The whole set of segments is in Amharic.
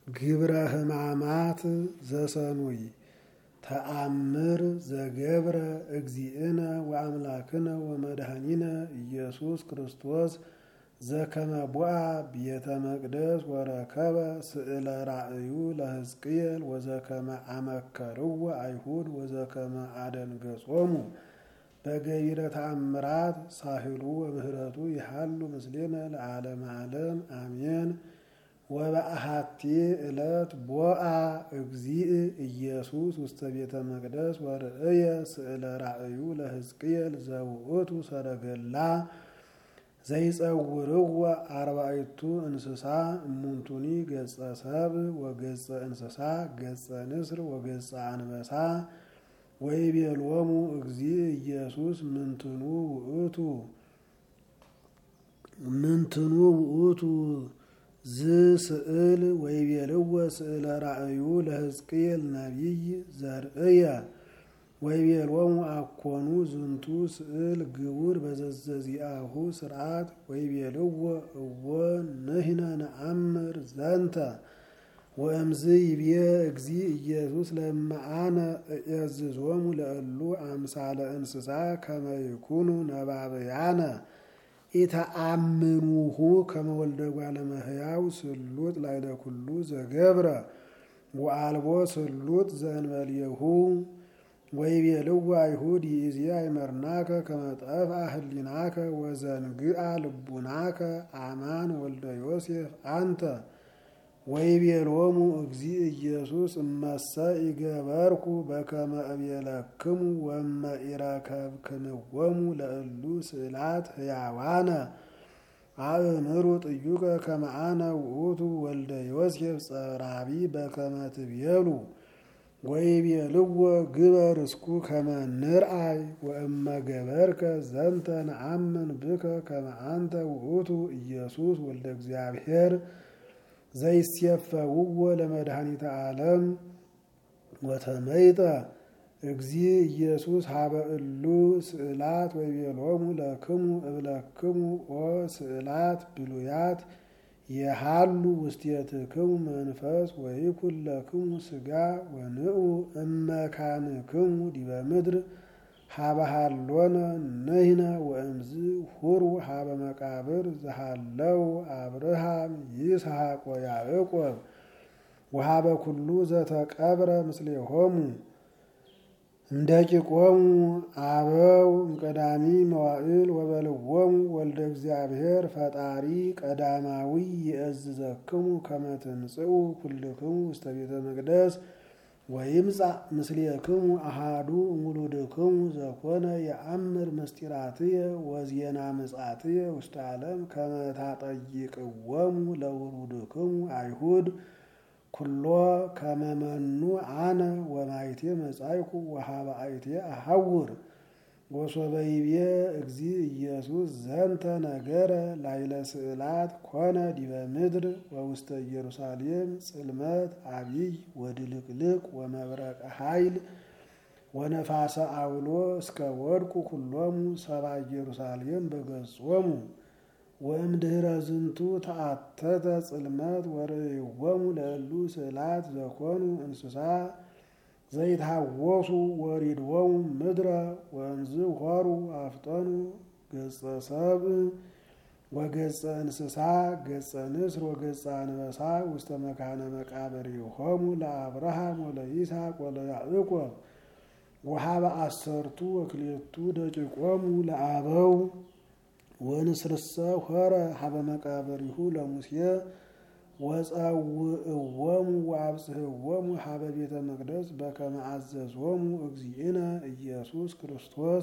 ግብረ ሕማማት ዘሰኑይ ተአምር ዘገብረ እግዚእነ ወአምላክነ ወመድኃኒነ ኢየሱስ ክርስቶስ ዘከመ ቦአ ቤተ መቅደስ ወረከበ ስእለ ራእዩ ለሕዝቅኤል ወዘከመ አመከርዎ አይሁድ ወዘከመ አደንገጾሙ በገቢረ ተአምራት ሳህሉ ወምህረቱ ይሃሉ ምስሌነ ለዓለመ ዓለም አሜን። ወበአሐቲ ዕለት ቦአ እግዚእ ኢየሱስ ውስተ ቤተ መቅደስ ወርእየ ስእለ ራእዩ ለሕዝቅኤል ዘውእቱ ሰረገላ ዘይጸውርዎ አርባዕቱ እንስሳ እሙንቱኒ ገጸ ሰብእ ወገጸ እንስሳ ገጸ ንስር ወገጸ አንበሳ ወይቤሎሙ እግዚእ ኢየሱስ ምንትኑ ውእቱ ዝስእል ወይቤልዎ ስእለ ራእዩ ለሕዝቅኤል ነቢይ ዘርእየ ወይቤሎሙ አኮኑ ዝንቱ ስእል ግቡር በዘዘዚአሁ ስርዓት ወይቤልዎ እወ ንሕነ ነአምር ዘንተ ወእምዝ ይቤ እግዚእ ኢየሱስ ለመአነ እዔዝዞሙ ለእሉ አምሳለ እንስሳ ከመ ይኩኑ ነባብያነ ኢተአምኑሁ ከመ ወልደ እጓለ እመሕያው ስሉጥ ላዕለ ኩሉ ዘገብረ ወአልቦ ስሉጥ ዘእንበሌሁ ወይቤልዎ አይሁድ ይእዜ አይመርናከ ከመ ጠፍአ ህሊናከ ወዘንግአ ልቡናከ አማን ወልደ ዮሴፍ አንተ ወይቤሎሙ እግዚእ ኢየሱስ እመሰ ኢገበርኩ በከመ እቤለክሙ ወእመ ኢረከብክምዎሙ ለእሉ ስእላት ሕያዋነ አእምሩ ጥዩቀ ከመ አነ ውእቱ ወልደ ዮሴፍ ጸራቢ በከመ ትቤሉ ወይቤልዎ ግበር እስኩ ከመ ንርአይ ወእመ ገበርከ ዘንተ ነአምን ብከ ከመ አንተ ውእቱ ኢየሱስ ወልደ እግዚአብሔር ዘይሴፈውዎ ለመድኃኒተ ዓለም ወተመይጠ እግዚእ ኢየሱስ ሀበ እሉ ስእላት ወይቤሎሙ ለክሙ እብለክሙ ኦ ስእላት ብሉያት የሃሉ ውስቴትክሙ መንፈስ ወይኩን ለክሙ ሥጋ ወንዑ እመካንክሙ ዲበ ምድር ሀበ ሃሎነ ንሕነ ወእምዝ ሁሩ ሀበ መቃብር ዘሃለው አብርሃም ይስሐቅ ወያዕቆብ ወሀበ ኩሉ ዘተቀብረ ምስሌሆሙ እንደቂቆሙ አበው እምቀዳሚ መዋዕል ወበልዎሙ ወልደ እግዚአብሔር ፈጣሪ ቀዳማዊ ይእዝዘክሙ ከመ ትምጽኡ ኩልክሙ ውስተ ቤተ መቅደስ ወይምጻእ ምስሌክሙ አሃዱ እሙሉድክሙ ዘኮነ የአምር ምስጢራትየ ወዜና ምጽአትየ ውስተ ዓለም ከመ ታጠይቅዎሙ ለውሉድክሙ አይሁድ ኩሎ ከመ መኑ አነ ወማይቴ መጻይኩ ወሀበ አይቴ አሐውር ወሶበ ይቤ እግዚእ ኢየሱስ ዘንተ ነገረ ላዕለ ስእላት ኮነ ዲበ ምድር ወውስተ ኢየሩሳሌም ጽልመት አቢይ ወድልቅልቅ ወመብረቀ ኃይል ወነፋሰ አውሎ እስከ ወድቁ ኩሎሙ ሰብአ ኢየሩሳሌም በገጾሙ ወእምድኅረ ዝንቱ ተአተተ ጽልመት ወርእይዎሙ ለእሉ ስእላት ዘኮኑ እንስሳ ዘይትሃወሱ ወሪድዎሙ ምድረ ወእምዝ ሆሩ አፍጠኑ ገጸ ሰብእ ወገጸ እንስሳ ገጸ ንስር ወገጸ አንበሳ ውስተ መካነ መቃብሪሆሙ ለአብርሃም ወለይስሐቅ ወለያዕቆብ ወሀበ አሰርቱ ወክልኤቱ ደቂቆሙ ለአበው ወንስርሰ ሆረ ሀበ መቃብሪሁ ለሙሴ ወጸውዕዎሙ ወአብጽሕዎሙ ሀበ ቤተ መቅደስ በከመ አዘዞሙ እግዚእነ ኢየሱስ ክርስቶስ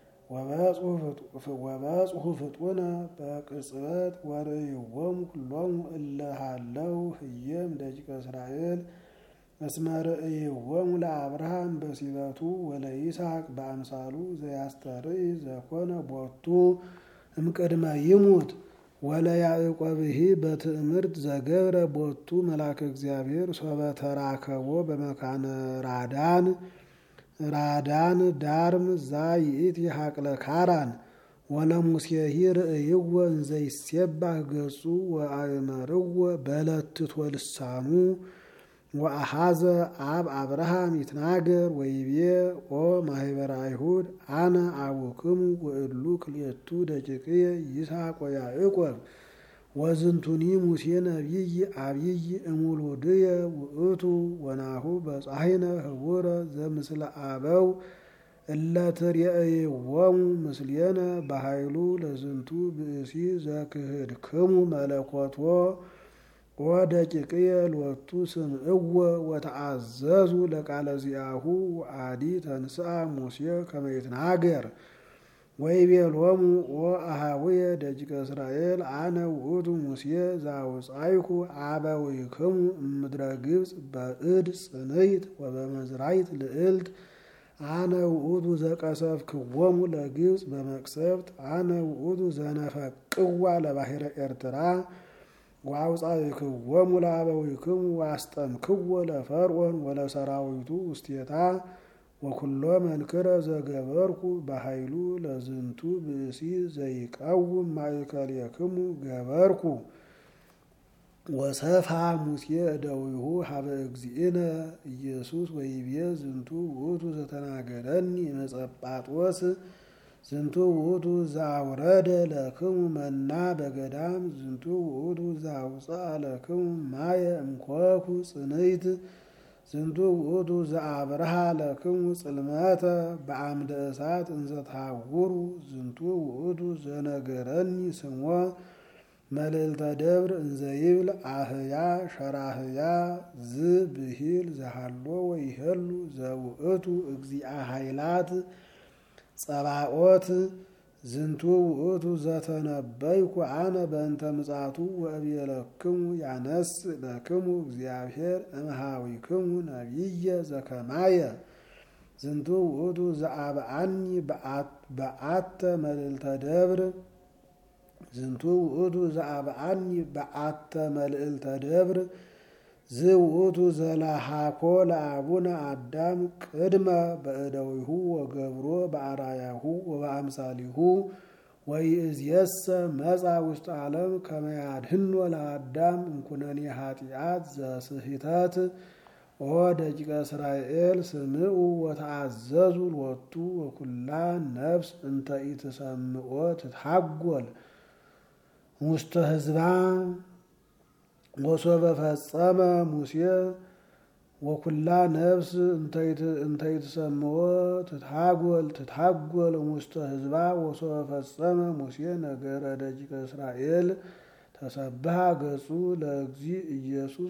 ወበጽሑ ፍጡነ በቅጽበት ወርእይዎሙ ኩሎሙ እለ ሃለው ህየም ደቂቀ እስራኤል እስመ ርእይዎሙ ለአብርሃም በሲበቱ ወለይስሐቅ በአምሳሉ ዘያስተርኢ ዘኮነ ቦቱ እምቅድመ ይሙት ወለያዕቆብሂ በትእምርት ዘገብረ ቦቱ መልአከ እግዚአብሔር ሶበ ተራከቦ በመካነ ራዳን ዳርም ዛ ይእቲ ሀቅለ ካራን ወለሙሴሂ ርእይዎ እንዘ ይሴባህ ገጹ ወአእመርዎ በለትቶ ልሳኑ ወአሐዘ አብ አብርሃም ይትናገር ወይቤ ኦ ማህበረ አይሁድ አነ አቡክሙ ወእሉ ክልኤቱ ደቂቅየ ይስሐቅ ወያዕቆብ ወዝንቱኒ ሙሴ ነቢይ አብይ እሙሉድየ ውእቱ ወናሁ በጻሕነ ህቡረ ዘምስለ አበው እለ ትሬእይዎሙ ምስሌነ በኃይሉ ለዝንቱ ብእሲ ዘክህድክሙ መለኮቶ ወደቂቅየ ሎቱ ስምዕዎ ወተአዘዙ ለቃለ ዚአሁ ወአዲ ተንሥአ ሙሴ ከመ ይትናገር ወይቤሎሙ ወአኀውየ ደቂቀ እስራኤል አነ ውእቱ ሙሴ ዘአውጻእኩ አበዊክሙ እምድረ ግብጽ በእድ ጽንዕት ወበመዝራዕት ልዕልት አነ ውእቱ ዘቀሰፍክዎሙ ለግብጽ በመቅሰፍት አነ ውእቱ ዘነፈቅዋ ለባሕረ ኤርትራ ወአውጻእክዎሙ ለአበዊክሙ ወአስጠምክዎ ለፈርዖን ወለሰራዊቱ ውስቴታ ወኩሎ መንክረ ዘገበርኩ በኃይሉ ለዝንቱ ብእሲ ዘይቀውም ማእከሌክሙ ገበርኩ ወሰፋ ሙሴ እደዊሁ ሀበ እግዚእነ ኢየሱስ ወይቤ ዝንቱ ውእቱ ዘተናገረኒ መጸጳጦስ ዝንቱ ውእቱ ዘአውረደ ለክሙ መና በገዳም ዝንቱ ውእቱ ዘአውፅአ ለክሙ ማየ እምኮኩ ጽንዕት ዝንቱ ውእቱ ዘአብርሃ ለክሙ ጽልመተ በአምደ እሳት እንዘ ተሐውሩ ዝንቱ ውእቱ ዘነገረኒ ስሞ መልዕልተ ደብር እንዘ ይብል አህያ ሸራህያ ዝብሂል ዘሃሎ ወይሄሉ ዘውእቱ እግዚአ ኃይላት ጸባኦት ዝንቱ ውእቱ ዘተነበይኩ አነ በእንተ ምጽአቱ ወእብየለክሙ ያነስ ለክሙ እግዚአብሔር እምሃዊክሙ ነቢየ ዘከማየ ዝንቱ ውእቱ ዘአብአኒ በአተ መልዕልተ ደብር ዝንቱ ውእቱ ዘአብአኒ በአተ መልዕልተ ደብር ዝውእቱ ዘለሃኮ ለአቡነ አዳም ቅድመ በእደዊሁ ወገብሮ በአራያሁ ወበአምሳሊሁ ወይእዜሰ መጻ ውስተ ዓለም ከመ ያድኅኖ ለአዳም እምኩነኔ ኃጢአት ዘስሕተት ኦ ደቂቀ እስራኤል ስምዑ ወተአዘዙ ሎቱ ወኩላ ነፍስ እንተ ኢትሰምዖ ትትሐጐል ውስተ ሕዝባ ወሶበ ፈጸመ ሙሴ ወኩላ ነፍስ እንተ ይትሰምዖ ትትሐጐል ውስተ ሕዝባ ወሶበ ፈጸመ ሙሴ ነገረ ደቂቀ እስራኤል ተሰብሐ ገጹ ለእግዚእ ኢየሱስ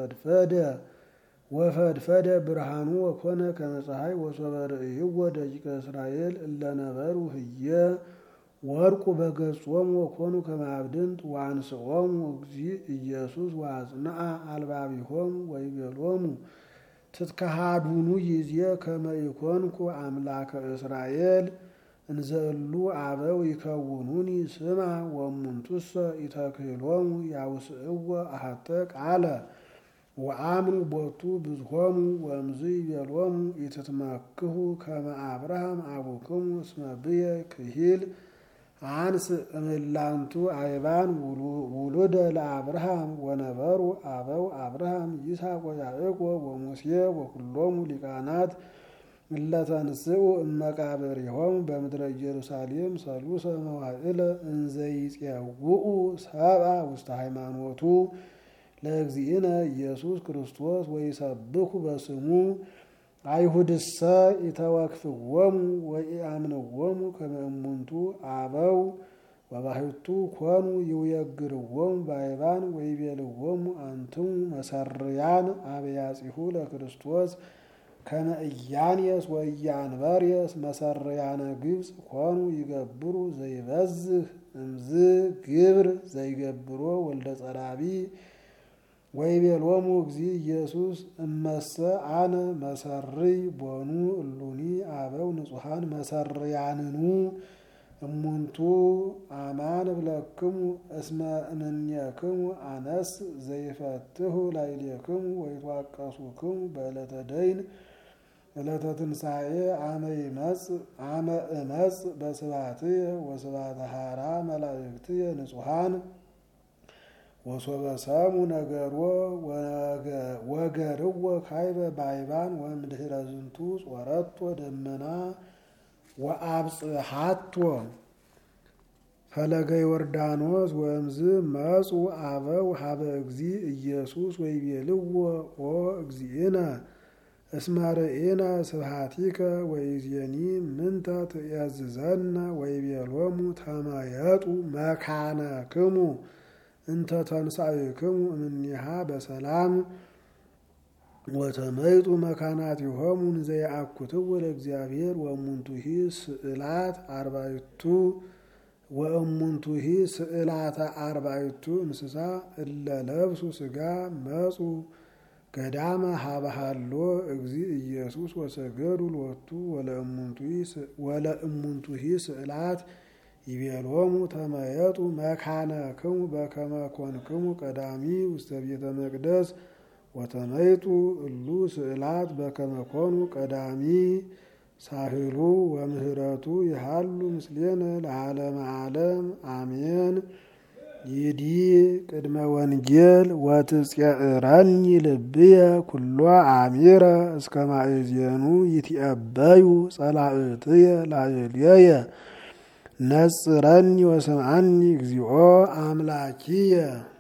ወፈድፈደ ብርሃኑ ወኮነ ከመ ፀሐይ ወሶበ ርእይዎ ደቂቀ እስራኤል እለ ነበሩ ህየ ወርቁ በገጾሙ ወኮኑ ከመ አብድንት ወአንስኦሙ እግዚእ ኢየሱስ ወአጽንዐ አልባቢሆሙ ወይቤሎሙ ትትከሃዱኑ ይዜ ከመ ኢኮንኩ አምላከ እስራኤል እንዘ እሉ አበው ይከውኑኒ ስማ ወእሙንቱሰ ኢተክህሎሙ ያውስእዎ አሐተ ቃለ ወአምኑ ቦቱ ብዙሆሙ ወእምዝ ይቤሎሙ ኢትትመክሁ ከመ አብርሃም አቡክሙ እስመ ብየ ክሂል አንስ እምላንቱ አይባን ውሉደ ለአብርሃም ወነበሩ አበው አብርሃም ይስሐቅ ወያዕቆብ ወሙሴ ወኩሎሙ ሊቃናት እለ ተንሥኡ እመቃብሪሆሙ በምድረ ኢየሩሳሌም ሰሉሰ መዋዕለ እንዘ ይጼውኡ ሰብአ ውስተ ሃይማኖቱ ለእግዚእነ ኢየሱስ ክርስቶስ ወይሰብኩ በስሙ አይሁድሰ ኢተወክፍዎሙ ወኢአምንዎሙ ከመ እሙንቱ አበው ወባሕቱ ኮኑ ይውየግርዎሙ ባይባን ወይቤልዎሙ አንትሙ መሰርያን አብያጺሁ ለክርስቶስ ከመ ኢያንየስ ወኢያንበርየስ መሰርያነ ግብጽ ኮኑ ይገብሩ ዘይበዝህ እምዝ ግብር ዘይገብሮ ወልደ ጸራቢ ወይቤሎሙ እግዚእ ኢየሱስ እመሰ አነ መሰርይ ቦኑ እሉኒ አበው ንጹሐን መሰርያንኑ እሙንቱ አማን ብለክሙ እስመ እምኔክሙ አነስ ዘይፈትሁ ላዕሌክሙ ወይትዋቀሱክሙ በዕለተ ደይን ዕለተ ትንሣኤ አመ እመጽ በስብሐትየ ወስብሐተ ሐራ መላእክትየ ንጹሐን ወሶበ ሰሙ ነገሮ ወገርዎ ካይበ ባይባን ወእምድኅረ ዝንቱ ጾረቶ ደመና ወአብጽሐቶ ፈለገ ዮርዳኖስ ወእምዝ መጹ አበው ሀበ እግዚእ ኢየሱስ ወይቤልዎ ኦ እግዚእነ እስመ ርኢነ ስብሐቲከ ወይዜኒ ምንተ ትእዝዘነ ወይቤሎሙ ተመየጡ መካነክሙ እንተ ተንሣእክሙ እምኔሃ በሰላም ወተመይጡ መካናቲሆሙ እንዘ ይአኩትዎ ለእግዚአብሔር ወእሙንቱሂ ስእላት አርባዕቱ እንስሳ እለ ለብሱ ሥጋ መጹ ገዳመ ሀበሃሎ እግዚእ ኢየሱስ ወሰገዱ ሎቱ ወለእሙንቱሂ ስእላት ይቤሎሙ ተመየጡ መካነክሙ በከመ ኮንክሙ ቀዳሚ ውስተ ቤተ መቅደስ ወተመይጡ እሉ ስእላት በከመ ኮኑ ቀዳሚ ሳህሉ ወምህረቱ ይሃሉ ምስሌነ ለዓለመ ዓለም አሜን። ይዲ ቅድመ ወንጌል ወትጽዕረኒ ልብየ ኩሎ አሚረ እስከ ማእዜኑ ይትቀበዩ ጸላእትየ ላዕሌየ ነጽረኒ ወስምዓኒ እግዚኦ አምላኪየ